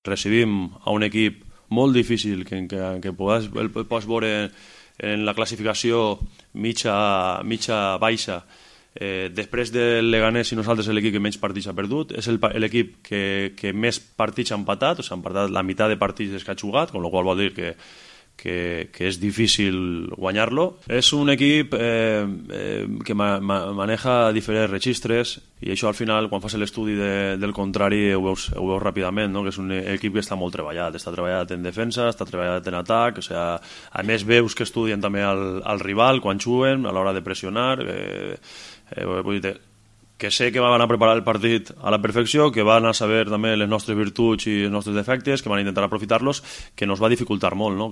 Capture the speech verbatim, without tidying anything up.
Recibim a un equip molt difícil que, que, que pots, el pots veure en la classificació mitja, mitja baixa. Eh, després del Leganés i nosaltres és l'equip que menys partits ha perdut, és l'equip que, que més partits ha empatat, o sigui, ha empatat la meitat de partits que ha jugat, amb la qual vol dir que, que, que és difícil guanyar-lo. És un equip eh, eh, que ma, ma, maneja diferents registres i això al final, quan fas l'estudi de, del contrari, ho veus, ho veus ràpidament, no? Que és un equip que està molt treballat, està treballat en defensa, està treballat en atac, o sigui, a més veus que estudien també al, al rival quan juguen, a l'hora de pressionar, eh, Eh, vull dir, que sé que van a preparar el partit a la perfecció, que van a saber també les nostres virtuts i els nostres defectes, que van a intentar aprofitar-los, que nos va dificultar molt, no?